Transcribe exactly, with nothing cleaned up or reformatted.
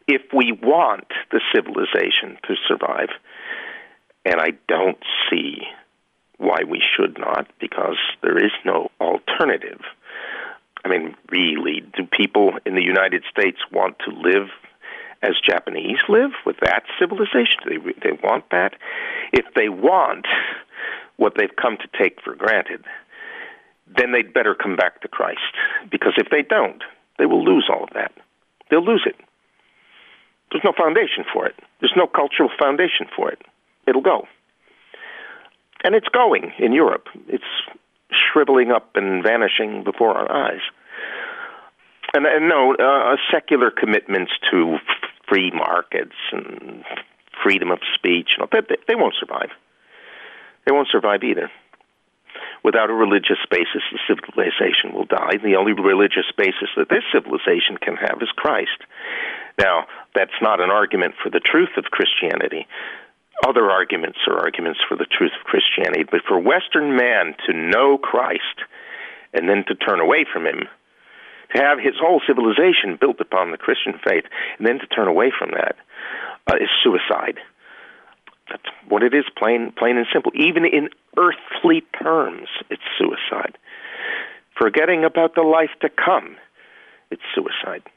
if we want the civilization to survive, and I don't see why we should not, because there is no alternative. I mean, really, do people in the United States want to live as Japanese live with that civilization? Do they, they want that? If they want what they've come to take for granted, then they'd better come back to Christ. Because if they don't, they will lose all of that. They'll lose it. There's no foundation for it. There's no cultural foundation for it. It'll go. And it's going in Europe. It's shriveling up and vanishing before our eyes. And, and no, uh, secular commitments to free markets and freedom of speech, you know, they, they won't survive. They won't survive either. Without a religious basis, the civilization will die. The only religious basis that this civilization can have is Christ. Now, that's not an argument for the truth of Christianity. Other arguments are arguments for the truth of Christianity. But for Western man to know Christ and then to turn away from him, to have his whole civilization built upon the Christian faith and then to turn away from that uh, is suicide. That's what it is, plain, plain and simple. Even in earthly terms, it's suicide. Forgetting about the life to come, it's suicide.